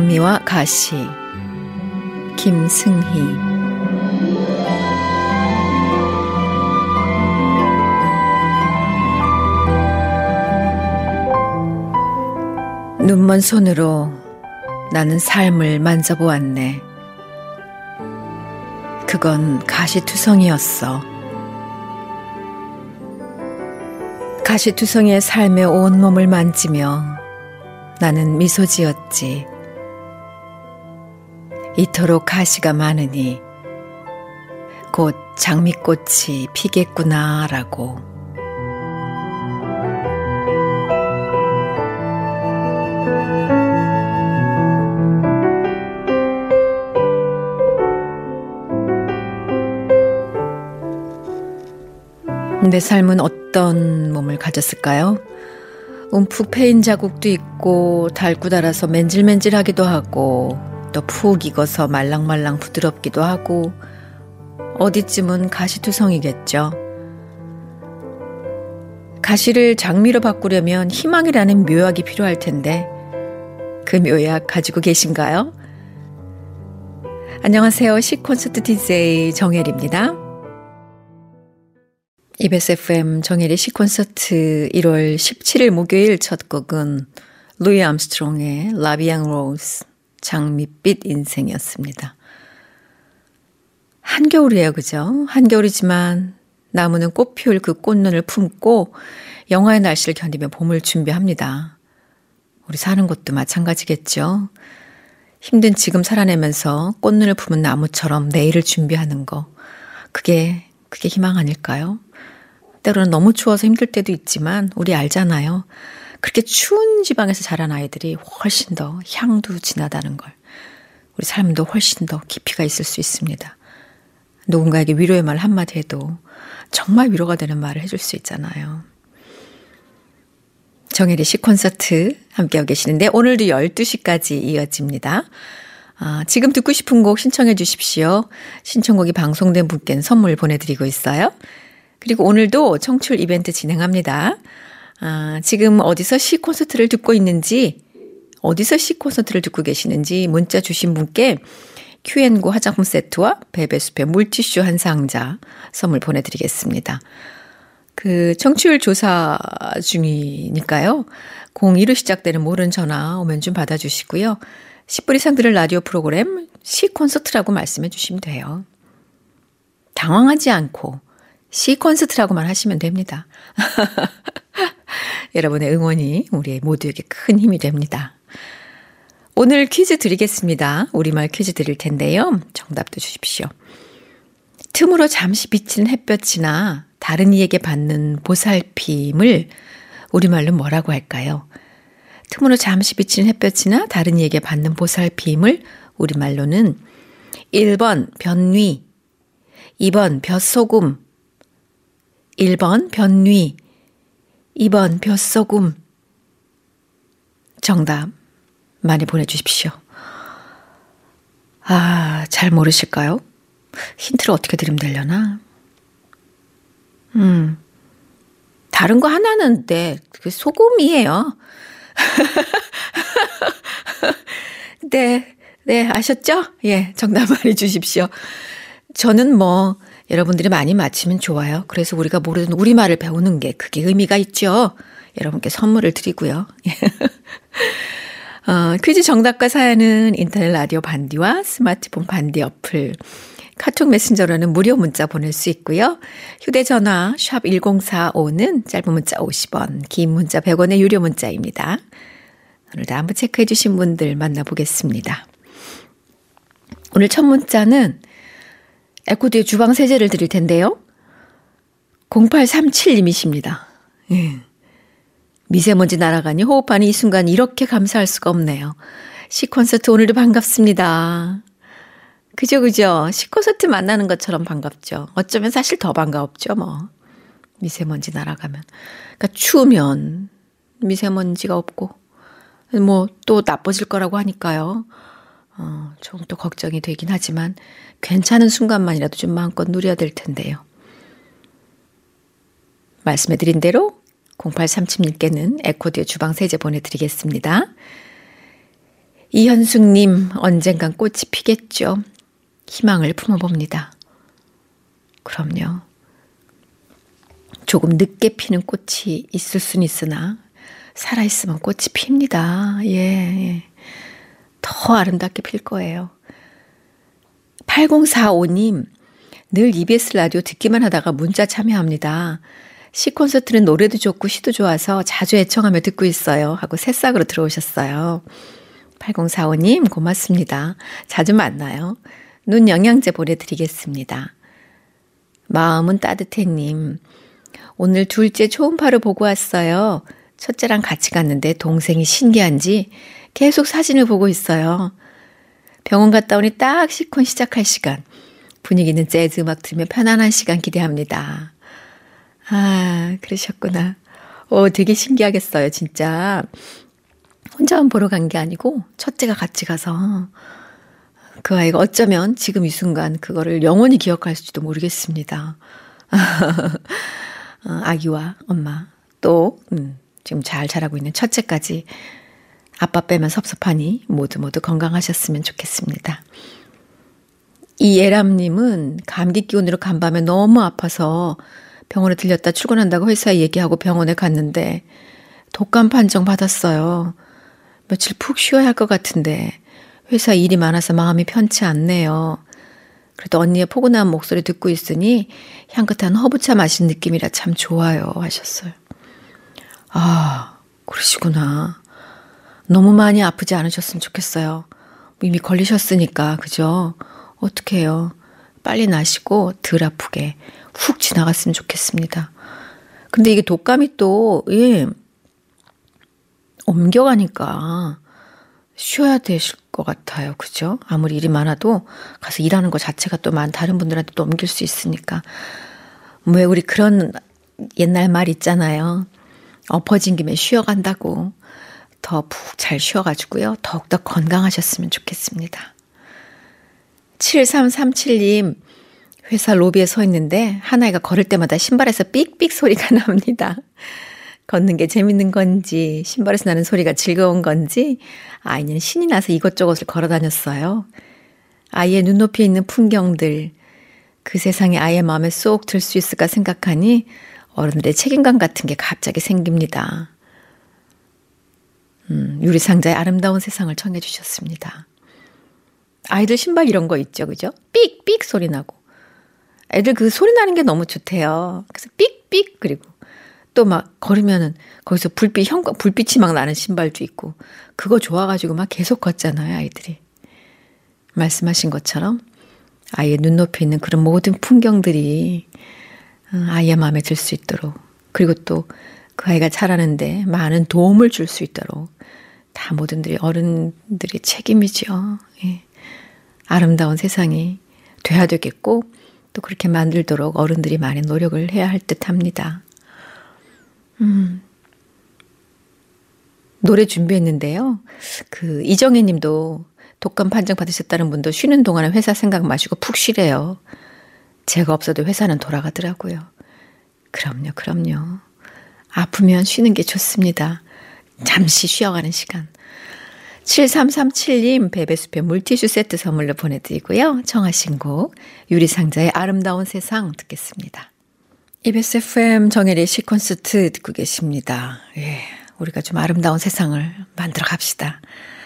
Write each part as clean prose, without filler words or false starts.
장미와 가시, 김승희. 눈먼 손으로 나는 삶을 만져보았네. 그건 가시투성이었어. 가시투성이의 삶의 온몸을 만지며 나는 미소 지었지. 이토록 가시가 많으니 곧 장미꽃이 피겠구나라고. 내 삶은 어떤 몸을 가졌을까요? 움푹 패인 자국도 있고 닳고 닳아서 맨질맨질하기도 하고 또 푹 익어서 말랑말랑 부드럽기도 하고 어디쯤은 가시투성이겠죠. 가시를 장미로 바꾸려면 희망이라는 묘약이 필요할 텐데 그 묘약 가지고 계신가요? 안녕하세요. 시콘서트 DJ 정혜리입니다. EBS FM 정혜리 시콘서트 1월 17일 목요일 첫 곡은 루이 암스트롱의 라비앙 로즈 장밋빛 인생이었습니다. 한겨울이에요, 그죠? 한겨울이지만 나무는 꽃 피울 그 꽃눈을 품고 영하의 날씨를 견디며 봄을 준비합니다. 우리 사는 것도 마찬가지겠죠. 힘든 지금 살아내면서 꽃눈을 품은 나무처럼 내일을 준비하는 거. 그게 희망 아닐까요? 때로는 너무 추워서 힘들 때도 있지만 우리 알잖아요. 그렇게 추운 지방에서 자란 아이들이 훨씬 더 향도 진하다는 걸. 우리 삶도 훨씬 더 깊이가 있을 수 있습니다. 누군가에게 위로의 말 한마디 해도 정말 위로가 되는 말을 해줄 수 있잖아요. 정혜리 시콘서트 함께하고 계시는데 오늘도 12시까지 이어집니다. 지금 듣고 싶은 곡 신청해 주십시오. 신청곡이 방송된 분께는 선물 보내드리고 있어요. 그리고 오늘도 청취율 이벤트 진행합니다. 지금 어디서 시콘서트를 듣고 있는지, 어디서 시콘서트를 듣고 계시는지 문자 주신 분께 Q&고 화장품 세트와 베베수페 물티슈 한 상자 선물 보내드리겠습니다. 그 청취율 조사 중이니까요. 02로 시작되는 모른 전화 오면 좀 받아주시고요. 10분 이상 들을 라디오 프로그램 시콘서트라고 말씀해 주시면 돼요. 당황하지 않고 시콘서트라고만 하시면 됩니다. 여러분의 응원이 우리 모두에게 큰 힘이 됩니다. 오늘 퀴즈 드리겠습니다. 우리말 퀴즈 드릴 텐데요. 정답도 주십시오. 틈으로 잠시 비치는 햇볕이나 다른 이에게 받는 보살핌을 우리말로 뭐라고 할까요? 틈으로 잠시 비치는 햇볕이나 다른 이에게 받는 보살핌을 우리말로는 1번 변위, 2번 벼소금, 1번 변위, 2번 벼소금. 정답 많이 보내주십시오. 잘 모르실까요? 힌트를 어떻게 드리면 되려나? 다른 거 하나는 그 소금이에요. 네, 아셨죠? 예, 정답 많이 주십시오. 저는 여러분들이 많이 맞히면 좋아요. 그래서 우리가 모르는 우리말을 배우는 게 그게 의미가 있죠. 여러분께 선물을 드리고요. 퀴즈 정답과 사연은 인터넷 라디오 반디와 스마트폰 반디 어플, 카톡 메신저로는 무료 문자 보낼 수 있고요. 휴대전화 샵 1045는 짧은 문자 50원, 긴 문자 100원의 유료 문자입니다. 오늘도 안부 체크해 주신 분들 만나보겠습니다. 오늘 첫 문자는 에코드의 주방 세제를 드릴 텐데요. 0837님이십니다. 미세먼지 날아가니 호흡하는 이 순간 이렇게 감사할 수가 없네요. 시콘서트 오늘도 반갑습니다. 그죠. 시콘서트 만나는 것처럼 반갑죠. 어쩌면 사실 더 반가웠죠. 미세먼지 날아가면. 그러니까 추우면 미세먼지가 없고 또 나빠질 거라고 하니까요. 조금 또 걱정이 되긴 하지만 괜찮은 순간만이라도 좀 마음껏 누려야 될 텐데요. 말씀해드린 대로 0837님께는 에코디오 주방 세제 보내드리겠습니다. 이현숙님, 언젠간 꽃이 피겠죠. 희망을 품어봅니다. 그럼요. 조금 늦게 피는 꽃이 있을 순 있으나 살아있으면 꽃이 핍니다. 예. 더 아름답게 필 거예요. 8045님, 늘 EBS 라디오 듣기만 하다가 문자 참여합니다. 시 콘서트는 노래도 좋고 시도 좋아서 자주 애청하며 듣고 있어요. 하고 새싹으로 들어오셨어요. 8045님 고맙습니다. 자주 만나요. 눈 영양제 보내드리겠습니다. 마음은 따뜻해님, 오늘 둘째 초음파를 보고 왔어요. 첫째랑 같이 갔는데 동생이 신기한지 계속 사진을 보고 있어요. 병원 갔다 오니 딱 시콘 시작할 시간. 분위기는 재즈 음악 들으며 편안한 시간 기대합니다. 아, 그러셨구나. 되게 신기하겠어요, 진짜. 혼자만 보러 간 게 아니고 첫째가 같이 가서 그 아이가 어쩌면 지금 이 순간 그거를 영원히 기억할지도 모르겠습니다. 아기와 엄마 또 지금 잘 자라고 있는 첫째까지 아빠 빼면 섭섭하니 모두 건강하셨으면 좋겠습니다. 이예람님은 감기 기운으로 간밤에 너무 아파서 병원에 들렸다 출근한다고 회사에 얘기하고 병원에 갔는데 독감 판정 받았어요. 며칠 푹 쉬어야 할 것 같은데 회사 일이 많아서 마음이 편치 않네요. 그래도 언니의 포근한 목소리 듣고 있으니 향긋한 허브차 마신 느낌이라 참 좋아요 하셨어요. 아, 그러시구나. 너무 많이 아프지 않으셨으면 좋겠어요. 이미 걸리셨으니까, 그죠? 어떡해요. 빨리 나시고 덜 아프게 훅 지나갔으면 좋겠습니다. 근데 이게 독감이 또, 옮겨가니까 쉬어야 되실 것 같아요. 그죠? 아무리 일이 많아도 가서 일하는 것 자체가 또 다른 분들한테 또 옮길 수 있으니까. 왜 우리 그런 옛날 말 있잖아요. 엎어진 김에 쉬어간다고. 더 푹 잘 쉬어가지고요. 더욱더 건강하셨으면 좋겠습니다. 7337님, 회사 로비에 서 있는데 하나이가 걸을 때마다 신발에서 삑삑 소리가 납니다. 걷는 게 재밌는 건지 신발에서 나는 소리가 즐거운 건지 아이는 신이 나서 이것저것을 걸어 다녔어요. 아이의 눈높이에 있는 풍경들, 그 세상에 아이의 마음에 쏙 들 수 있을까 생각하니 어른들의 책임감 같은 게 갑자기 생깁니다. 유리상자의 아름다운 세상을 청해 주셨습니다. 아이들 신발 이런 거 있죠, 그죠? 삑삑 소리 나고. 애들 그 소리 나는 게 너무 좋대요. 그래서 삑삑 그리고 또 막 걸으면은 거기서 불빛이 막 나는 신발도 있고 그거 좋아가지고 막 계속 걷잖아요, 아이들이. 말씀하신 것처럼 아이의 눈높이에 있는 그런 모든 풍경들이 아이의 마음에 들 수 있도록 그리고 또 그 아이가 자라는데 많은 도움을 줄 수 있도록 다 어른들의 책임이죠. 예. 아름다운 세상이 돼야 되겠고 또 그렇게 만들도록 어른들이 많은 노력을 해야 할 듯합니다. 노래 준비했는데요. 그 이정혜 님도 독감 판정 받으셨다는 분도 쉬는 동안에 회사 생각 마시고 푹 쉬래요. 제가 없어도 회사는 돌아가더라고요. 그럼요. 아프면 쉬는 게 좋습니다. 잠시 쉬어가는 시간. 7337님 베베숲의 물티슈 세트 선물로 보내드리고요. 청하신 곡 유리상자의 아름다운 세상 듣겠습니다. EBS FM 정혜리의 시콘서트 듣고 계십니다. 예, 우리가 좀 아름다운 세상을 만들어 갑시다.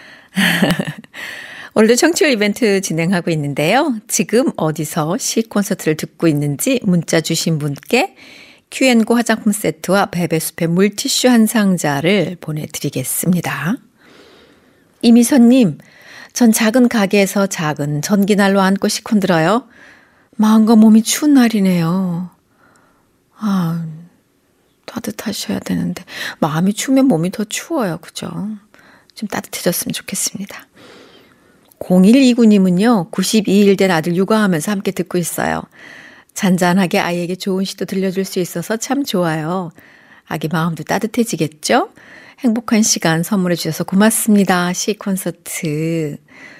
오늘도 청취율 이벤트 진행하고 있는데요. 지금 어디서 시콘서트를 듣고 있는지 문자 주신 분께 Q&고 화장품 세트와 베베숲의 물티슈 한 상자를 보내드리겠습니다. 이미선님, 전 작은 가게에서 작은 전기난로 안고 시콘 들어요. 마음과 몸이 추운 날이네요. 아, 따뜻하셔야 되는데 마음이 추우면 몸이 더 추워요. 그죠? 좀 따뜻해졌으면 좋겠습니다. 0129님은요. 92일 된 아들 육아하면서 함께 듣고 있어요. 잔잔하게 아이에게 좋은 시도 들려줄 수 있어서 참 좋아요. 아기 마음도 따뜻해지겠죠? 행복한 시간 선물해 주셔서 고맙습니다. 시 콘서트.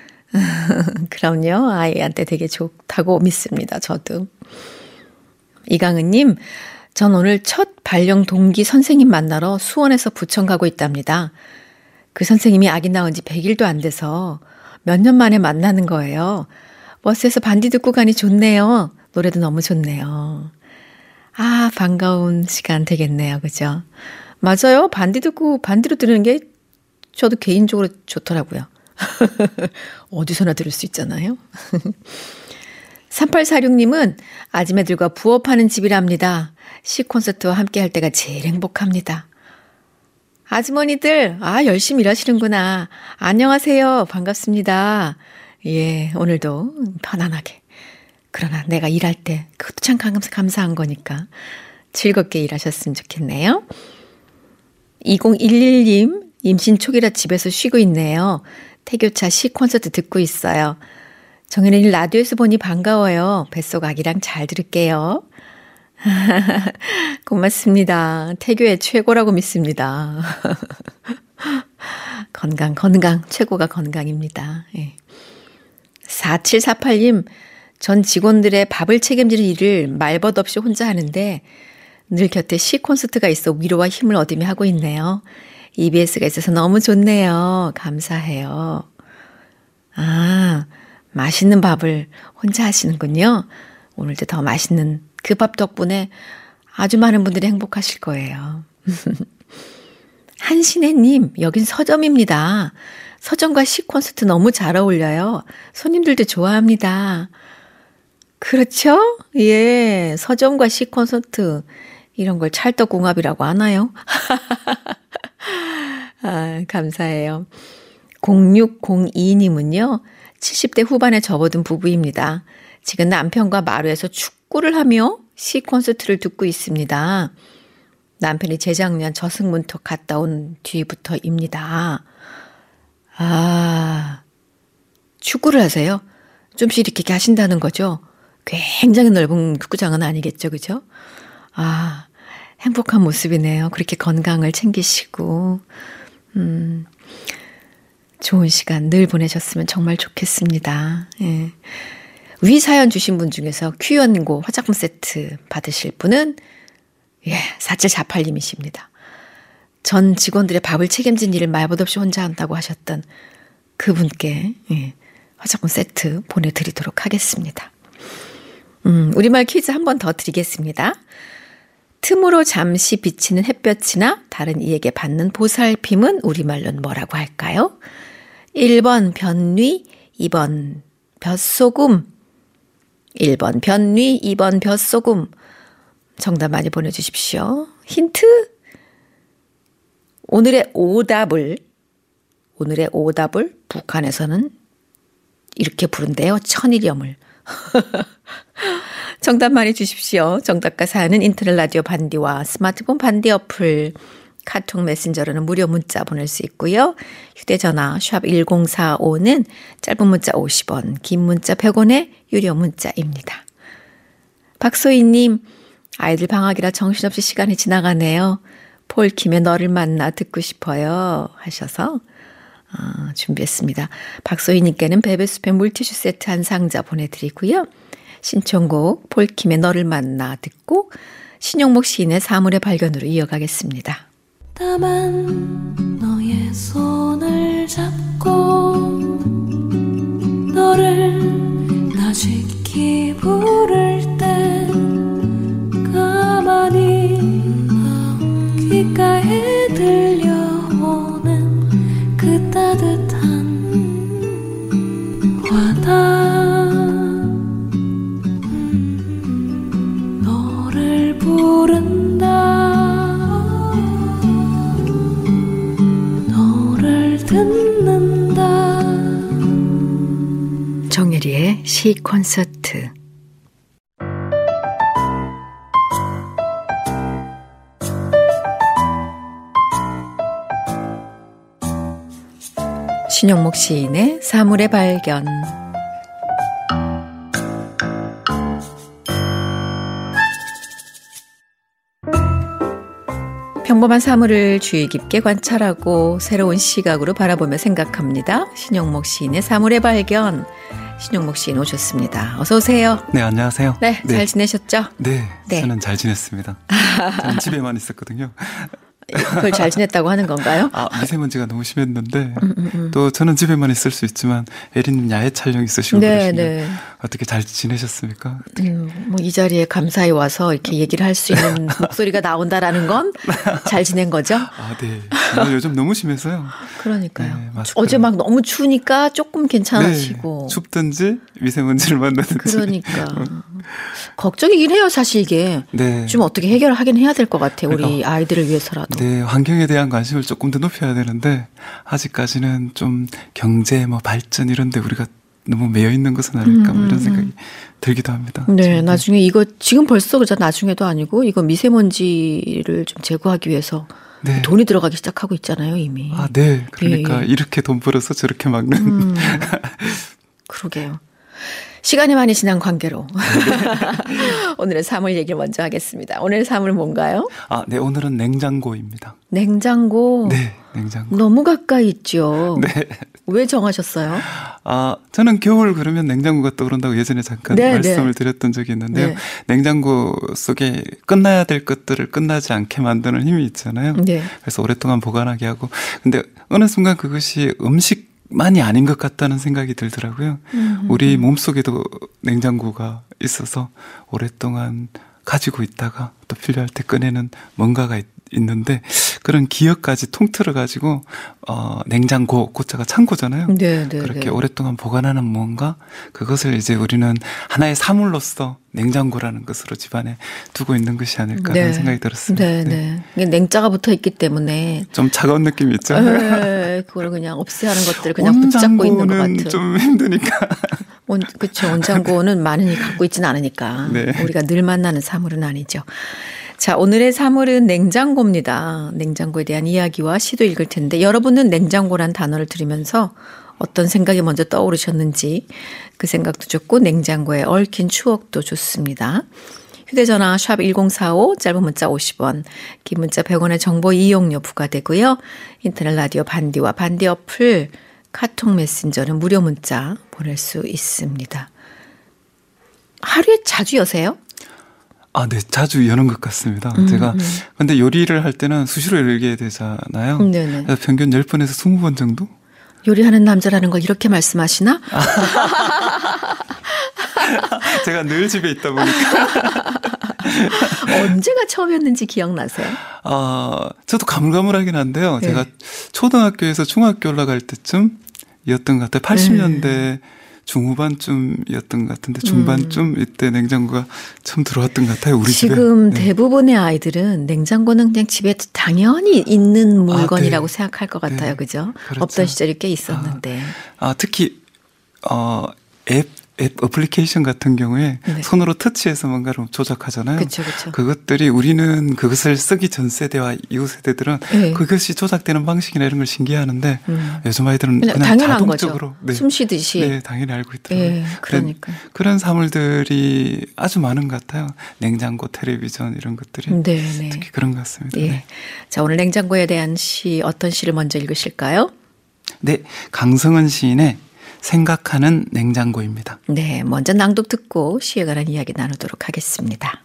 그럼요. 아이한테 되게 좋다고 믿습니다. 저도. 이강은님, 전 오늘 첫 발령 동기 선생님 만나러 수원에서 부천 가고 있답니다. 그 선생님이 아기 낳은 지 100일도 안 돼서 몇 년 만에 만나는 거예요. 버스에서 반디 듣고 가니 좋네요. 노래도 너무 좋네요. 아, 반가운 시간 되겠네요. 그죠? 맞아요. 반디 듣고 반디로 들으는 게 저도 개인적으로 좋더라고요. 어디서나 들을 수 있잖아요. 3846님은 아지매들과 부업하는 집이랍니다. 시콘서트와 함께 할 때가 제일 행복합니다. 아주머니들, 열심히 일하시는구나. 안녕하세요. 반갑습니다. 예, 오늘도 편안하게. 그러나 내가 일할 때 그것도 참 감사한 거니까 즐겁게 일하셨으면 좋겠네요. 2011님, 임신 초기라 집에서 쉬고 있네요. 태교차 시콘서트 듣고 있어요. 정연이를 라디오에서 보니 반가워요. 뱃속 아기랑 잘 들을게요. 고맙습니다. 태교의 최고라고 믿습니다. 건강, 최고가 건강입니다. 예. 4748님, 전 직원들의 밥을 책임지는 일을 말벗 없이 혼자 하는데 늘 곁에 시콘서트가 있어 위로와 힘을 얻으며 하고 있네요. EBS가 있어서 너무 좋네요. 감사해요. 아, 맛있는 밥을 혼자 하시는군요. 오늘도 더 맛있는 그 밥 덕분에 아주 많은 분들이 행복하실 거예요. 한신혜님, 여긴 서점입니다. 서점과 시콘서트 너무 잘 어울려요. 손님들도 좋아합니다. 그렇죠? 예, 서점과 시콘서트 이런 걸 찰떡궁합이라고 하나요? 감사해요. 0602님은요. 70대 후반에 접어든 부부입니다. 지금 남편과 마루에서 축구를 하며 시콘서트를 듣고 있습니다. 남편이 재작년 저승문턱 갔다 온 뒤부터입니다. 축구를 하세요? 좀씩 이렇게 하신다는 거죠? 굉장히 넓은 축구장은 아니겠죠, 그죠? 행복한 모습이네요. 그렇게 건강을 챙기시고, 좋은 시간 늘 보내셨으면 정말 좋겠습니다. 예. 위 사연 주신 분 중에서 큐연고 화장품 세트 받으실 분은 4748님이십니다. 전 직원들의 밥을 책임진 일을 말벗 없이 혼자 한다고 하셨던 그분께 화장품 세트 보내드리도록 하겠습니다. 우리말 퀴즈 한 번 더 드리겠습니다. 틈으로 잠시 비치는 햇볕이나 다른 이에게 받는 보살핌은 우리말로는 뭐라고 할까요? 1번 변위, 2번 볕소금. 1번 변위, 2번 볕소금. 정답 많이 보내주십시오. 힌트? 오늘의 오답을 북한에서는 이렇게 부른대요. 천일염을. 정답 많이 주십시오. 정답과 사연은 인터넷 라디오 반디와 스마트폰 반디 어플, 카톡 메신저로는 무료 문자 보낼 수 있고요. 휴대전화 샵 1045는 짧은 문자 50원, 긴 문자 100원의 유료 문자입니다. 박소희님, 아이들 방학이라 정신없이 시간이 지나가네요. 폴킴의 너를 만나 듣고 싶어요 하셔서 준비했습니다. 박소희님께는 베베스팸 물티슈 세트 한 상자 보내드리고요. 신청곡 폴킴의 너를 만나 듣고 신용목 시인의 사물의 발견으로 이어가겠습니다. 다만 너의 손을 잡고 너를 나직히 부를 때 가만히 귓가에 들려오는 그 따뜻한 와닿 너를 부른다 너를 듣는다 정혜리의 시 콘서트. 신용목 시인의 사물의 발견. 평범한 사물을 주의 깊게 관찰하고 새로운 시각으로 바라보며 생각합니다. 신용목 시인의 사물의 발견. 신용목 시인 오셨습니다. 어서 오세요. 네, 안녕하세요. 네, 잘 지내셨죠? 네, 저는 잘 지냈습니다. 저는 집에만 있었거든요. 그걸 잘 지냈다고 하는 건가요? 미세먼지가 너무 심했는데 또 저는 집에만 있을 수 있지만 에리님 야외 촬영 있으시고 그러시면 어떻게 잘 지내셨습니까? 뭐 이 자리에 감사히 와서 이렇게 얘기를 할 수 있는 목소리가 나온다라는 건 잘 지낸 거죠? 네. 요즘 너무 심해서요. 그러니까요. 네, 어제 막 너무 추우니까 조금 괜찮으시고. 네, 춥든지 미세먼지를 만나든지. 그러니까. 걱정이긴 해요, 사실 이게. 네. 좀 어떻게 해결을 하긴 해야 될 것 같아요. 우리 아이들을 위해서라도. 네, 환경에 대한 관심을 조금 더 높여야 되는데 아직까지는 좀 경제, 발전 이런 데 우리가 너무 매여 있는 것은 아닐까 이런 생각이 들기도 합니다. 네, 나중에 이거 지금 벌써 그저 나중에도 아니고 이거 미세먼지를 좀 제거하기 위해서 네. 돈이 들어가기 시작하고 있잖아요, 이미. 네. 그러니까 이렇게 돈 벌어서 저렇게 막는. 그러게요. 시간이 많이 지난 관계로 오늘의 사물 얘기를 먼저 하겠습니다. 오늘 사물 뭔가요? 네, 오늘은 냉장고입니다. 냉장고? 네, 냉장고. 너무 가까이 있죠. 네. 왜 정하셨어요? 저는 겨울 그러면 냉장고가 떠오른다고 예전에 잠깐 말씀을 드렸던 적이 있는데요. 네. 냉장고 속에 끝나야 될 것들을 끝나지 않게 만드는 힘이 있잖아요. 네. 그래서 오랫동안 보관하게 하고. 근데 어느 순간 그것이 음식만이 아닌 것 같다는 생각이 들더라고요. 우리 몸속에도 냉장고가 있어서 오랫동안 가지고 있다가 또 필요할 때 꺼내는 뭔가가 있는데 그런 기억까지 통틀어 가지고 냉장고, 고자가 창고잖아요. 네, 그렇게 오랫동안 보관하는 뭔가 그것을 이제 우리는 하나의 사물로서 냉장고라는 것으로 집안에 두고 있는 것이 아닐까라는 생각이 들었습니다. 네. 냉자가 붙어 있기 때문에 좀 차가운 느낌이 있죠. 네, 그걸 그냥 없애야 하는 것들을 그냥 붙잡고 있는 것 같아요. 좀 힘드니까. 그렇죠. 온장고는 많이 갖고 있지는 않으니까 우리가 늘 만나는 사물은 아니죠. 자, 오늘의 사물은 냉장고입니다. 냉장고에 대한 이야기와 시도 읽을 텐데 여러분은 냉장고란 단어를 들으면서 어떤 생각이 먼저 떠오르셨는지 그 생각도 좋고 냉장고에 얽힌 추억도 좋습니다. 휴대전화 샵 1045 짧은 문자 50원 긴 문자 100원의 정보 이용료 부과되고요. 인터넷 라디오 반디와 반디 어플 카톡 메신저는 무료 문자 보낼 수 있습니다. 하루에 자주 여세요? 네, 자주 여는 것 같습니다. 제가 근데 요리를 할 때는 수시로 열게 되잖아요. 네네. 그래서 평균 10번에서 20번 정도? 요리하는 남자라는 걸 이렇게 말씀하시나? 제가 늘 집에 있다 보니까. 언제가 처음이었는지 기억나세요? 저도 가물가물하긴 한데요. 네. 제가 초등학교에서 중학교 올라갈 때쯤이었던 것 같아요. 80년대 중후반쯤이었던 것 같은데 중반쯤 이때 냉장고가 처음 들어왔던 것 같아요. 우리 집에. 지금 대부분의 아이들은 냉장고는 그냥 집에 당연히 있는 물건이라고 생각할 것 같아요. 그죠? 그렇죠. 없던 시절이 꽤 있었는데. 특히 앱 어플리케이션 같은 경우에 손으로 터치해서 뭔가를 조작하잖아요. 그렇죠. 그것들이 우리는 그것을 쓰기 전 세대와 이후 세대들은 그것이 조작되는 방식이나 이런 걸 신기해하는데 요즘 아이들은 그냥 자동적으로 숨 쉬듯이. 네, 당연히 알고 있더라고요. 그러니까 그런 사물들이 아주 많은 것 같아요. 냉장고, 텔레비전 이런 것들이 특히 그런 것 같습니다. 네. 자, 오늘 냉장고에 대한 시 어떤 시를 먼저 읽으실까요? 네, 강성은 시인의 생각하는 냉장고입니다. 네, 먼저 낭독 듣고 시에 관한 이야기 나누도록 하겠습니다.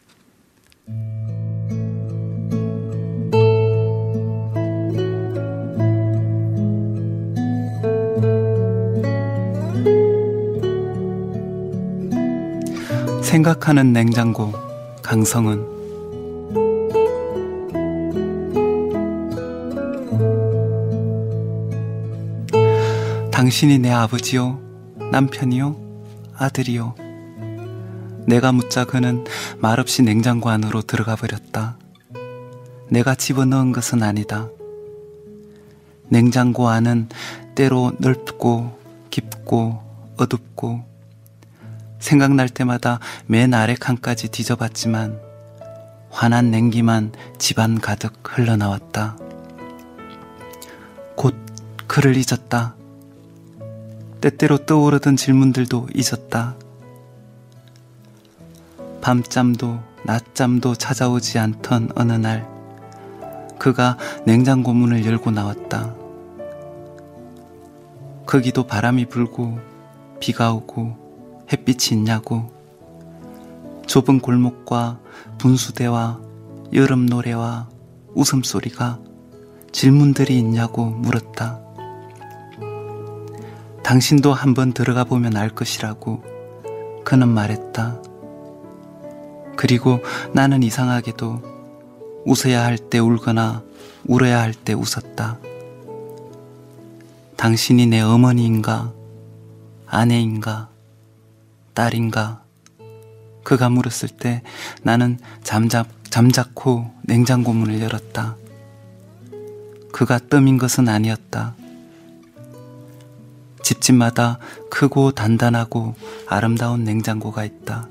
생각하는 냉장고, 강성은. 당신이 내 아버지요, 남편이요, 아들이요. 내가 묻자 그는 말없이 냉장고 안으로 들어가 버렸다. 내가 집어넣은 것은 아니다. 냉장고 안은 때로 넓고 깊고 어둡고 생각날 때마다 맨 아래 칸까지 뒤져봤지만 환한 냉기만 집안 가득 흘러나왔다. 곧 그를 잊었다. 때때로 떠오르던 질문들도 잊었다. 밤잠도 낮잠도 찾아오지 않던 어느 날 그가 냉장고 문을 열고 나왔다. 거기도 바람이 불고 비가 오고 햇빛이 있냐고. 좁은 골목과 분수대와 여름 노래와 웃음소리가 질문들이 있냐고 물었다. 당신도 한번 들어가 보면 알 것이라고 그는 말했다. 그리고 나는 이상하게도 웃어야 할 때 울거나 울어야 할 때 웃었다. 당신이 내 어머니인가, 아내인가, 딸인가? 그가 물었을 때 나는 잠자코 냉장고 문을 열었다. 그가 뜸인 것은 아니었다. 집집마다 크고 단단하고 아름다운 냉장고가 있다.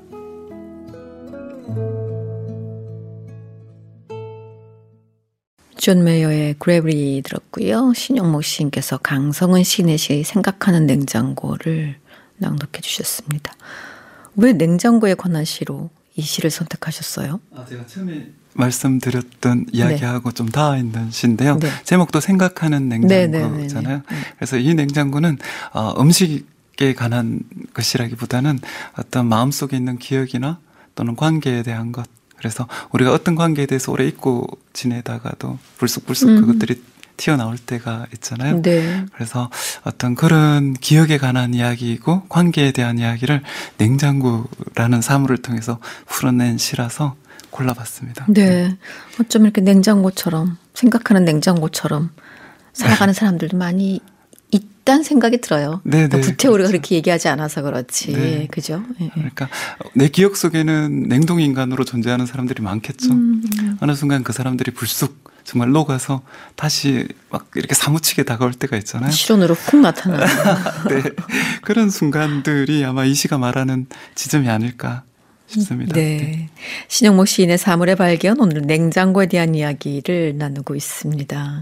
존 메이어의 그래비티 들었고요. 신영목 시인께서 강성은 시인의 시 생각하는 냉장고를 낭독해 주셨습니다. 왜 냉장고에 관한 시로 이 시를 선택하셨어요? 제가 처음에 말씀드렸던 이야기하고 좀 닿아 있는 시인데요. 제목도 생각하는 냉장고잖아요. 그래서 이 냉장고는 음식에 관한 것이라기보다는 어떤 마음속에 있는 기억이나 또는 관계에 대한 것. 그래서 우리가 어떤 관계에 대해서 오래 잊고 지내다가도 불쑥불쑥 그것들이 튀어나올 때가 있잖아요. 그래서 어떤 그런 기억에 관한 이야기이고 관계에 대한 이야기를 냉장고라는 사물을 통해서 풀어낸 시라서 골라봤습니다. 어쩜 이렇게 냉장고처럼 생각하는 냉장고처럼 살아가는 사람들도 많이 있다는 생각이 들어요. 구태우리가 그렇게 얘기하지 않아서 그렇지. 그죠? 그러니까 내 기억 속에는 냉동인간으로 존재하는 사람들이 많겠죠. 어느 순간 그 사람들이 불쑥 정말 녹아서 다시 막 이렇게 사무치게 다가올 때가 있잖아요. 실온으로 훅 나타나는. 그런 순간들이 아마 이 시가 말하는 지점이 아닐까 싶습니다. 신영목 시인의 사물의 발견, 오늘 냉장고에 대한 이야기를 나누고 있습니다.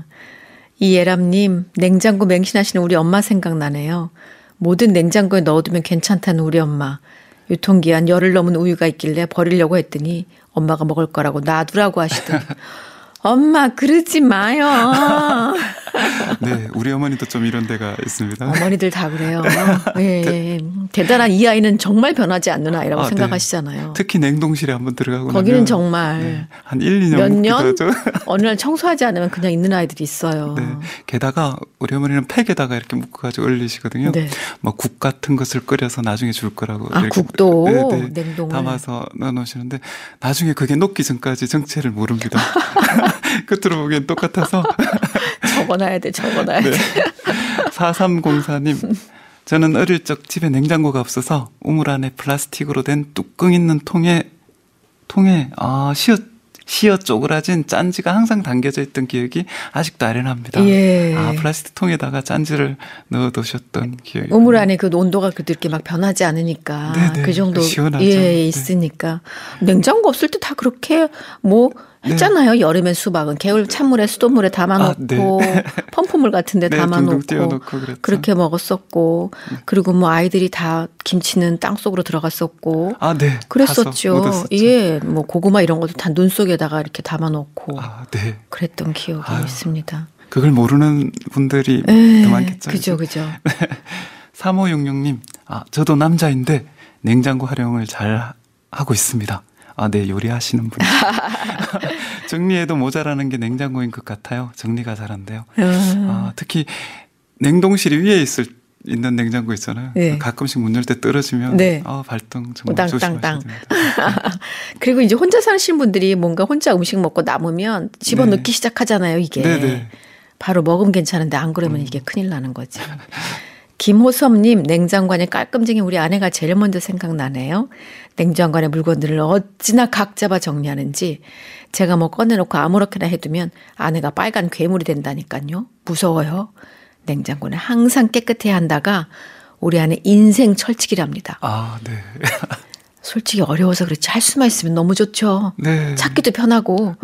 이예람님, 냉장고 맹신하시는 우리 엄마 생각나네요. 뭐든 냉장고에 넣어두면 괜찮다는 우리 엄마. 유통기한 열흘 넘은 우유가 있길래 버리려고 했더니 엄마가 먹을 거라고 놔두라고 하시더니 엄마 그러지 마요. 우리 어머니도 좀 이런 데가 있습니다. 어머니들 다 그래요. 대단한 이 아이는 정말 변하지 않는 아이라고 생각하시잖아요. 특히 냉동실에 한번 들어가고 거기는 나면 정말 한 1, 2년 몇 년 하죠. 어느 날 청소하지 않으면 그냥 있는 아이들이 있어요. 게다가 우리 어머니는 팩에다가 이렇게 묶어가지고 얼리시거든요. 뭐 국 같은 것을 끓여서 나중에 줄 거라고 이렇게 국도 냉동을 담아서 넣어놓으시는데 나중에 그게 녹기 전까지 정체를 모릅니다. 겉으로 보기엔 똑같아서 적어놔야 돼. 4304님, 저는 어릴 적 집에 냉장고가 없어서 우물 안에 플라스틱으로 된 뚜껑 있는 통에 시어 쪼그라진 짠지가 항상 담겨져 있던 기억이 아직도 아련합니다. 플라스틱 통에다가 짠지를 넣어두셨던 기억이. 우물 안에 그 온도가 그렇게 막 변하지 않으니까 그 정도 있으니까 냉장고 없을 때 다 그렇게 했잖아요. 여름엔 수박은 겨울 찬물에 수돗물에 담아놓고 펌프물 같은 데 담아놓고 그렇게 먹었었고 그리고 뭐 아이들이 다 김치는 땅속으로 들어갔었고 그랬었죠. 뭐 고구마 이런 것도 다 눈 속에다가 이렇게 담아놓고 그랬던 기억이 있습니다. 그걸 모르는 분들이 더 많겠죠. 그죠. 3566님, 저도 남자인데 냉장고 활용을 잘 하고 있습니다. 요리하시는 분이. 정리해도 모자라는 게 냉장고인 것 같아요. 정리가 잘한대요. 특히 냉동실이 위에 있는 냉장고 있잖아요. 가끔씩 문 열 때 떨어지면 발동 정말 조심하셔야 됩니다. 그리고 이제 혼자 사시는 분들이 뭔가 혼자 음식 먹고 남으면 집어넣기 시작하잖아요. 이게. 바로 먹으면 괜찮은데 안 그러면 이게 큰일 나는 거지. 김호섭님, 냉장고 안에 깔끔쟁이 우리 아내가 제일 먼저 생각나네요. 냉장고 안에 물건들을 어찌나 각 잡아 정리하는지 제가 뭐 꺼내놓고 아무렇게나 해두면 아내가 빨간 괴물이 된다니까요. 무서워요. 냉장고는 항상 깨끗해야 한다가 우리 아내 인생 철칙이랍니다. 솔직히 어려워서 그렇지 할 수만 있으면 너무 좋죠. 찾기도 편하고.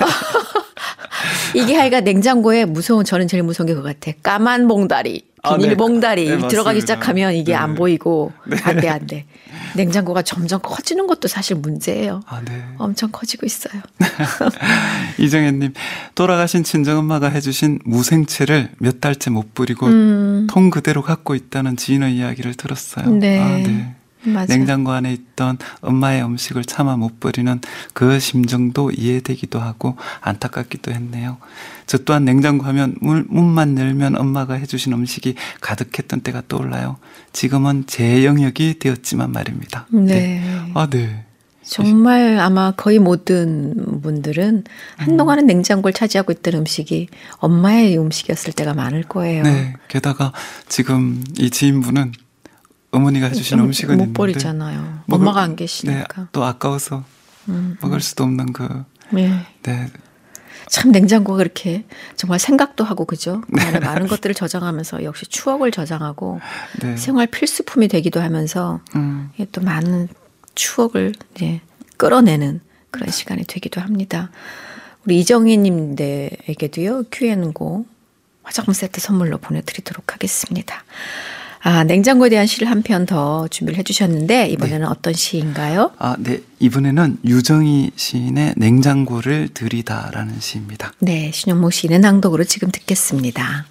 이게 하여가 냉장고에 저는 제일 무서운 게 그거 같아. 까만 봉다리. 비닐 봉다리 들어가기 시작하면 이게 안 보이고 안 돼. 냉장고가 점점 커지는 것도 사실 문제예요. 엄청 커지고 있어요. 이정혜님, 돌아가신 친정엄마가 해주신 무생채를 몇 달째 못 뿌리고 통 그대로 갖고 있다는 지인의 이야기를 들었어요. 맞아요. 냉장고 안에 있던 엄마의 음식을 차마 못 버리는 그 심정도 이해되기도 하고 안타깝기도 했네요. 저 또한 냉장고 하면 문만 열면 엄마가 해주신 음식이 가득했던 때가 떠올라요. 지금은 제 영역이 되었지만 말입니다. 네. 네. 정말 아마 거의 모든 분들은 한동안은 냉장고를 차지하고 있던 음식이 엄마의 음식이었을 때가 많을 거예요. 네. 게다가 지금 이 지인분은 어머니가 해주신 음식은 못 버리잖아요. 엄마가 안 계시니까. 네, 또 아까워서 먹을 수도 없는 그. 네. 네. 참 냉장고가 그렇게 정말 생각도 하고 그죠? 네. 많은 것들을 저장하면서 역시 추억을 저장하고 네. 생활 필수품이 되기도 하면서 또 많은 추억을 이제 끌어내는 그런 시간이 되기도 합니다. 우리 이정희님에게도요 Q&Go 화장품 세트 선물로 보내드리도록 하겠습니다. 냉장고에 대한 시를 한 편 더 준비를 해주셨는데 이번에는 네. 어떤 시인가요? 네. 이번에는 유정희 시인의 냉장고를 들이다라는 시입니다. 네. 신영목 시인의 낭독으로 지금 듣겠습니다.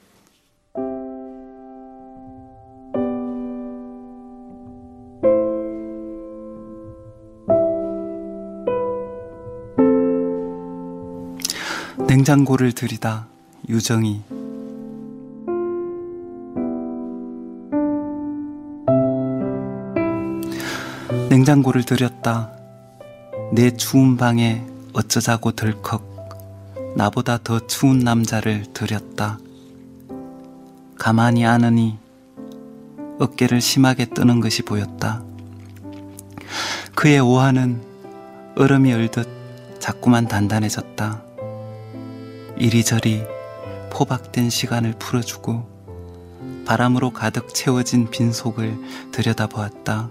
냉장고를 들이다. 유정희. 냉장고를 들였다. 내 추운 방에 어쩌자고 덜컥 나보다 더 추운 남자를 들였다. 가만히 안으니 어깨를 심하게 뜨는 것이 보였다. 그의 오한은 얼음이 얼듯 자꾸만 단단해졌다. 이리저리 포박된 시간을 풀어주고 바람으로 가득 채워진 빈속을 들여다보았다.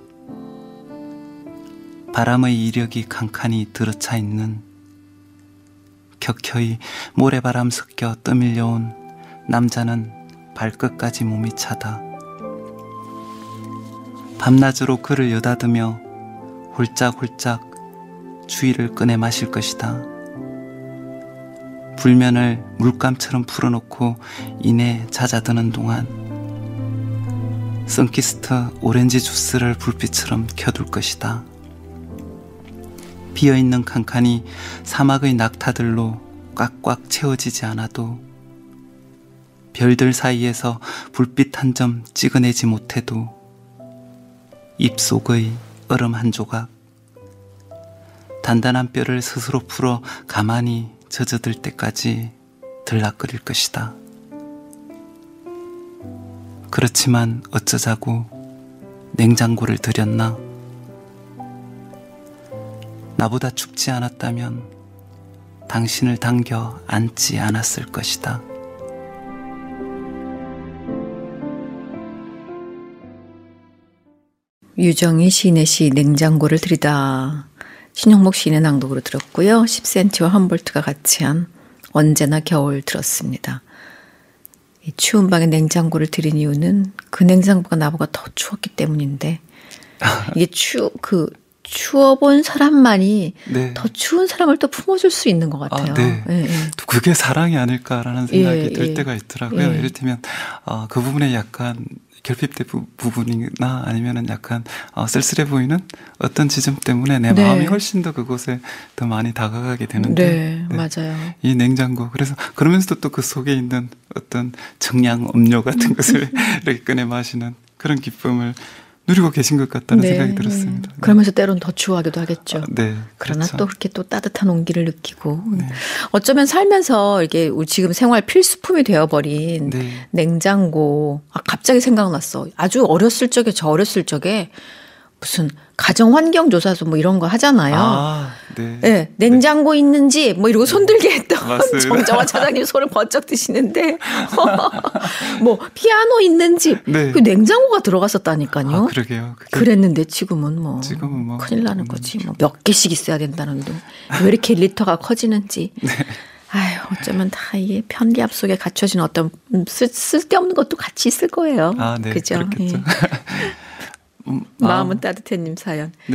바람의 이력이 칸칸이 들어차 있는 격혀이 모래바람 섞여 떠밀려온 남자는 발끝까지 몸이 차다. 밤낮으로 그를 여다드며 홀짝홀짝 주위를 꺼내 마실 것이다. 불면을 물감처럼 풀어놓고 이내 잦아드는 동안 선키스트 오렌지 주스를 불빛처럼 켜둘 것이다. 비어있는 칸칸이 사막의 낙타들로 꽉꽉 채워지지 않아도 별들 사이에서 불빛 한 점 찍어내지 못해도 입속의 얼음 한 조각 단단한 뼈를 스스로 풀어 가만히 젖어들 때까지 들락거릴 것이다. 그렇지만 어쩌자고 냉장고를 들였나? 나보다 춥지 않았다면 당신을 당겨 안지 않았을 것이다. 유정희 시인의 시 냉장고를 들이다. 신영목 시인의 낭독으로 들었고요. 10cm와 험볼트가 같이 한 언제나 겨울 들었습니다. 이 추운 방에 냉장고를 들인 이유는 그 냉장고가 나보다 더 추웠기 때문인데 이게 추워본 사람만이 네. 더 추운 사람을 또 품어줄 수 있는 것 같아요. 네. 예. 또 그게 사랑이 아닐까라는 생각이 들 때가 있더라고요. 예. 이를테면 그 부분에 약간 결핍된 부분이나 아니면은 약간 쓸쓸해 보이는 어떤 지점 때문에 내 마음이 훨씬 더 그곳에 더 많이 다가가게 되는데 네, 맞아요. 이 냉장고 그래서 그러면서도 또 그 속에 있는 어떤 청량 음료 같은 것을 이렇게 꺼내 마시는 그런 기쁨을 누리고 계신 것 같다는 생각이 들었습니다. 그러면서 때로는 더 추워하기도 하겠죠. 네, 그러나 그렇죠. 또 그렇게 또 따뜻한 온기를 느끼고 어쩌면 살면서 이게 지금 생활 필수품이 되어버린 냉장고. 갑자기 생각났어. 아주 어렸을 적에 저 어렸을 적에 무슨 가정환경조사서 뭐 이런 거 하잖아요. 네, 냉장고 있는지 뭐 이러고 손들게 했던 정정화 차장님 손을 번쩍 드시는데 뭐 피아노 있는지 그 냉장고가 들어갔었다니까요. 그러게요. 그랬는데 지금은 뭐 큰일 나는 거지. 그렇죠. 뭐 몇 개씩 있어야 된다는 둥. 왜 이렇게 리터가 커지는지. 아유, 어쩌면 다 이게 편리함 속에 갖춰진 어떤 쓸데없는 것도 같이 있을 거예요. 네, 그죠? 그렇겠죠. 마음은 따뜻해님 사연. 네,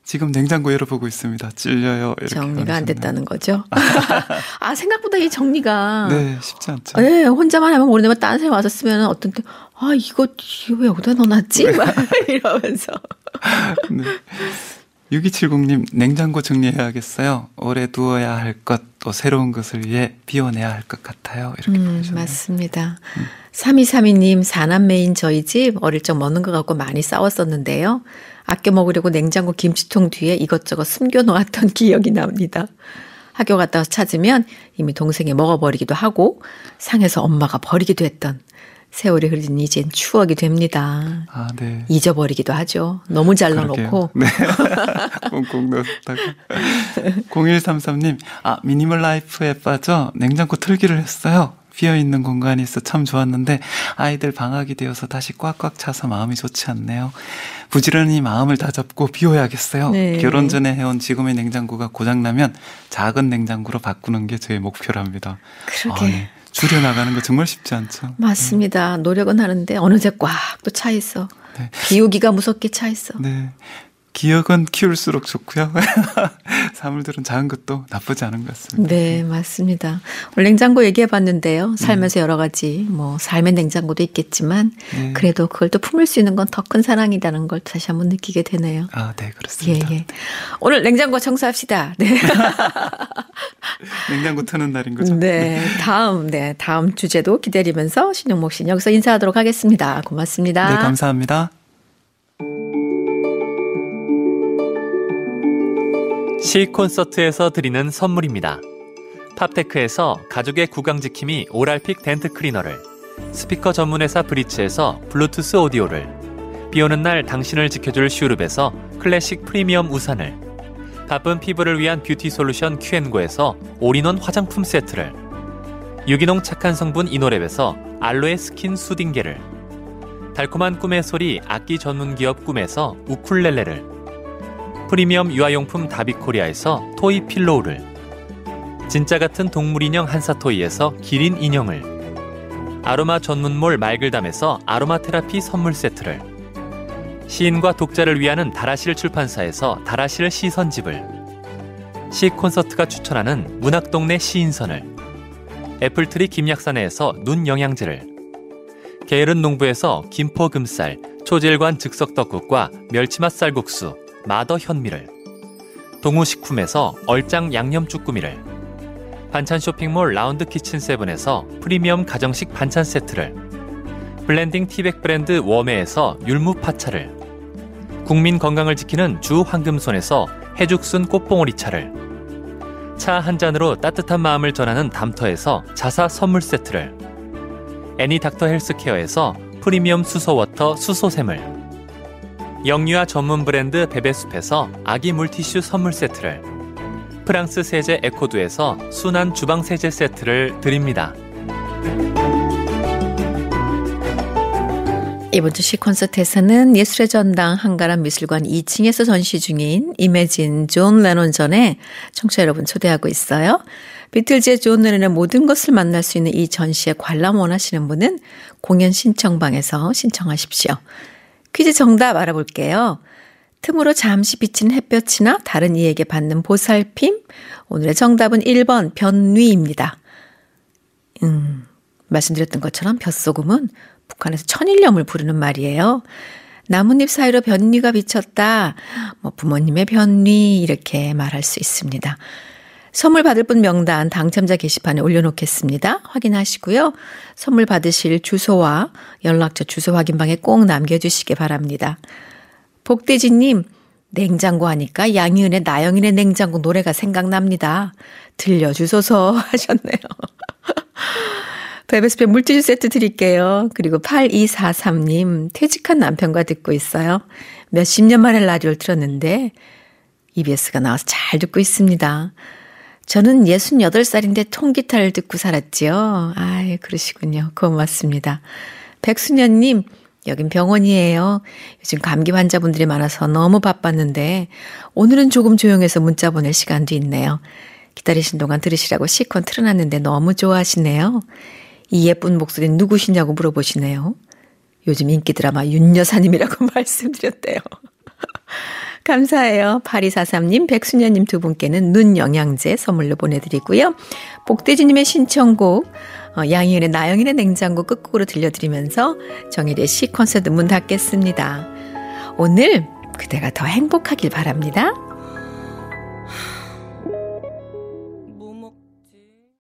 지금 냉장고 열어보고 있습니다. 찔려요. 이렇게 정리가 안 됐다는 거죠. 아, 생각보다 이 정리가. 네, 쉽지 않죠. 네, 혼자만 하면 모르는데 딴 사람이 와서 쓰면 어떤 때, 아, 이거 왜 여기다 넣어놨지? 막 이러면서. 네. 6270님, 냉장고 정리해야겠어요. 오래 두어야 할 것, 또 새로운 것을 위해 비워내야 할 것 같아요. 이렇게 보내셨네요. 맞습니다. 3232님, 4남매인 저희 집 어릴 적 먹는 것 갖고 많이 싸웠었는데요. 아껴 먹으려고 냉장고 김치통 뒤에 이것저것 숨겨놓았던 기억이 납니다. 학교 갔다 와서 찾으면 이미 동생이 먹어버리기도 하고 상해서 엄마가 버리기도 했던 세월이 흐르니 이젠 추억이 됩니다. 아, 네. 잊어버리기도 하죠. 너무 잘 넣어놓고. 네. 꽁꽁 넣었다가. 0133님, 미니멀 라이프에 빠져 냉장고 틀기를 했어요. 비어있는 공간이 있어 참 좋았는데 아이들 방학이 되어서 다시 꽉꽉 차서 마음이 좋지 않네요. 부지런히 마음을 다잡고 비워야겠어요. 네. 결혼 전에 해온 지금의 냉장고가 고장나면 작은 냉장고로 바꾸는 게 저의 목표랍니다. 그러게. 네. 줄여나가는 거 정말 쉽지 않죠. 맞습니다. 노력은 하는데 어느새 꽉 또 차 있어. 네. 비우기가 무섭게 차 있어. 네. 기억은 키울수록 좋고요. 사물들은 작은 것도 나쁘지 않은 것 같습니다. 네, 맞습니다. 오늘 냉장고 얘기해 봤는데요. 살면서 여러 가지 삶의 냉장고도 있겠지만 네. 그래도 그걸 또 품을 수 있는 건 더 큰 사랑이라는 걸 다시 한번 느끼게 되네요. 아, 네, 그렇습니다. 예. 오늘 냉장고 청소합시다. 네. 냉장고 트는 날인 거죠. 네, 다음 주제도 기다리면서 신용목 씨는 여기서 인사하도록 하겠습니다. 고맙습니다. 네, 감사합니다. 시 콘서트에서 드리는 선물입니다. 팝테크에서 가족의 구강지킴이 오랄픽 덴트 클리너를, 스피커 전문회사 브리츠에서 블루투스 오디오를, 비오는 날 당신을 지켜줄 슈룹에서 클래식 프리미엄 우산을, 바쁜 피부를 위한 뷰티 솔루션 큐앤고에서 올인원 화장품 세트를, 유기농 착한 성분 이노랩에서 알로에 스킨 수딩게를, 달콤한 꿈의 소리 악기 전문 기업 꿈에서 우쿨렐레를, 프리미엄 유아용품 다비코리아에서 토이 필로우를, 진짜 같은 동물 인형 한사토이에서 기린 인형을, 아로마 전문몰 말글담에서 아로마 테라피 선물 세트를, 시인과 독자를 위하는 다라실 출판사에서 다라실 시선집을, 시 콘서트가 추천하는 문학동네 시인선을, 애플트리 김약산에서 눈 영양제를, 게으른 농부에서 김포금쌀, 초질관 즉석떡국과 멸치맛 쌀국수, 마더 현미를, 동우식품에서 얼짱 양념쭈꾸미를, 반찬 쇼핑몰 라운드 키친세븐에서 프리미엄 가정식 반찬 세트를, 블렌딩 티백 브랜드 웜에에서 율무 파차를, 국민 건강을 지키는 주 황금손에서 해죽순 꽃봉오리차를, 차 한 잔으로 따뜻한 마음을 전하는 담터에서 자사 선물 세트를, 애니 닥터 헬스케어에서 프리미엄 수소워터 수소샘을, 영유아 전문 브랜드 베베숲에서 아기 물티슈 선물 세트를, 프랑스 세제 에코두에서 순한 주방 세제 세트를 드립니다. 이번 주 시 콘서트에서는 예술의 전당 한가람 미술관 2층에서 전시 중인 이매진 존 레논 전에 청취자 여러분 초대하고 있어요. 비틀즈의 존 레논의 모든 것을 만날 수 있는 이 전시에 관람 원하시는 분은 공연 신청방에서 신청하십시오. 퀴즈 정답 알아볼게요. 틈으로 잠시 비친 햇볕이나 다른 이에게 받는 보살핌. 오늘의 정답은 1번 변뉘입니다. 말씀드렸던 것처럼 볕소금은 북한에서 천일염을 부르는 말이에요. 나뭇잎 사이로 변뉘가 비쳤다. 부모님의 변뉘 이렇게 말할 수 있습니다. 선물 받을 분 명단 당첨자 게시판에 올려놓겠습니다. 확인하시고요. 선물 받으실 주소와 연락처 주소 확인방에 꼭 남겨주시기 바랍니다. 복대진님, 냉장고 하니까 양희은의 나영인의 냉장고 노래가 생각납니다. 들려주소서 하셨네요. 베베스페 물티슈 세트 드릴게요. 그리고 8243님, 퇴직한 남편과 듣고 있어요. 몇십 년 만에 라디오를 틀었는데 EBS가 나와서 잘 듣고 있습니다. 저는 68살인데 통기타를 듣고 살았지요. 아이, 그러시군요. 고맙습니다. 백수년님, 여긴 병원이에요. 요즘 감기 환자분들이 많아서 너무 바빴는데 오늘은 조금 조용해서 문자 보낼 시간도 있네요. 기다리신 동안 들으시라고 시콘 틀어놨는데 너무 좋아하시네요. 이 예쁜 목소리는 누구시냐고 물어보시네요. 요즘 인기 드라마 윤여사님이라고 말씀드렸대요. 감사해요. 8243님, 백순녀님 두 분께는 눈 영양제 선물로 보내드리고요. 복대지님의 신청곡 양희은의 나영인의 냉장고 끝곡으로 들려드리면서 정일의 시 콘서트 문 닫겠습니다. 오늘 그대가 더 행복하길 바랍니다.